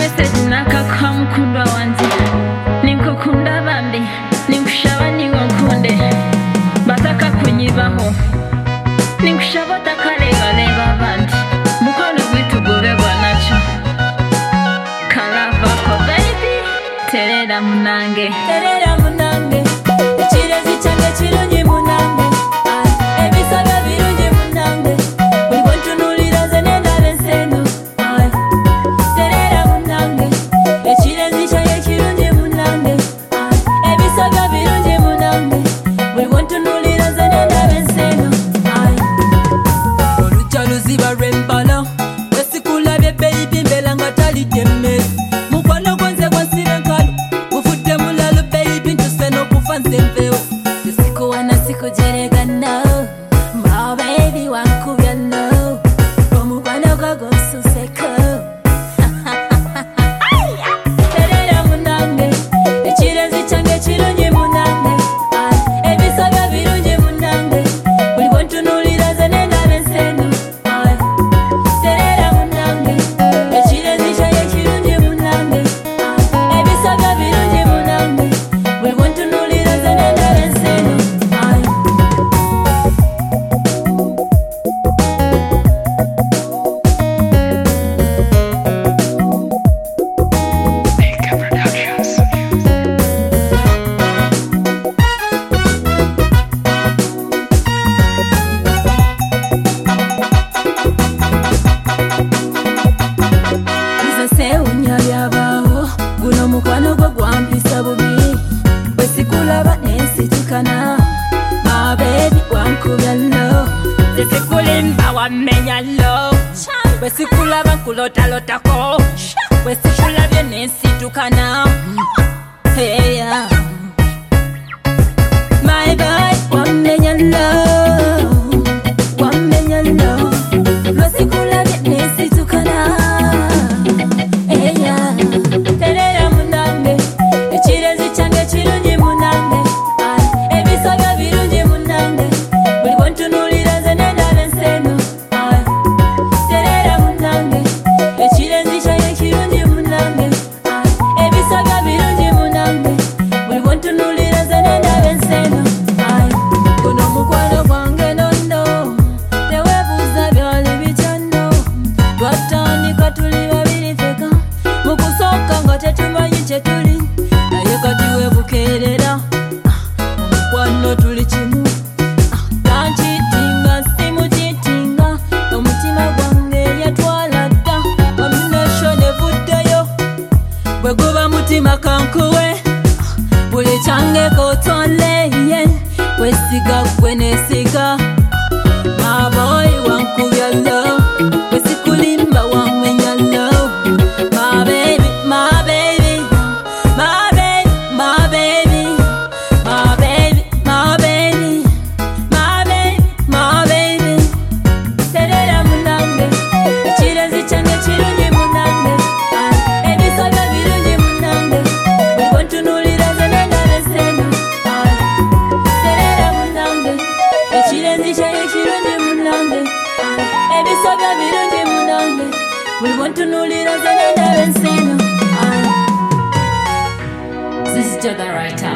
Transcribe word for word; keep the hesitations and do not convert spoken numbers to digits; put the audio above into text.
message nakaka mukundwa wanze ninkukunda bambi ninkushaba ninkunde bataka kunyibaho ninkushaba takareba leba abandi mukono gwitugobegwa nacyo kalava ko baby terera munange terera munange ikirezi cyanjye kirungi munange ebisaba birungi munange we want to know liraze nenda beseno terera munange ikirezi cyanjye kirungi munange ebisaba birungi munange we want to know liraze nenda beseno oluchalo ziba rembala wesikulabye baby mbela ngatali demme mukwano kwenze kwasire nkalo ufute mulalo baby ntuseno kufanze mveo siku wana siku jerega no my baby wankubya no omukwano gwago suseko terera munange ekirezi cyange kirungi munange ebisabya birungi munange buli wantunuliraze nenda beseno terera munange ekirezi cyange kirungi munange ebisabya birungi munange buli wantunuliraze nenda beseno izase unyabyabaho guno mukwano gwo gwampisa bubi wesikulaba nensitikana my baby wankubya lo wesikulimba wamenya lo wesikulaba nkulotalotako wesikulabye nensitukana hey, yeah. My boy wamenya lo wamenya lo wesikulabye nensitukana eya terera munange ekirezi cyange kirungi munange ebisabya birungi munange buli wantunuliraze nenda beseno terera munange ekirezi cyange kirungi munange ebisabya birungi munange buli wantunuliraze nenda beseno guno mukwano gwange nono tewebuuza byali bikyano twatandika tuli babiri feka mukusooka nga tetumanyi kyetuli naye kati webukeerera omukwano tuli kimu tankitinga simukitinga omutima gwange yatwala dda ominasho nevuddeyo bwe guba mutima kankuwe buli kyange kotwaleye wesiga gwe nesiga my boy wankubya lo wesikulimba wamenya lo my baby my baby my baby my baby my baby my baby my baby my baby terera munange ekirezi cyange kirungi munange ebisabya birungi munange buli wantunuliraze nenda beseno terera munange ekirezi cyange kirungi munange ebisabya birungi munange buli wantunuliraze nenda beseno. This is just the right time.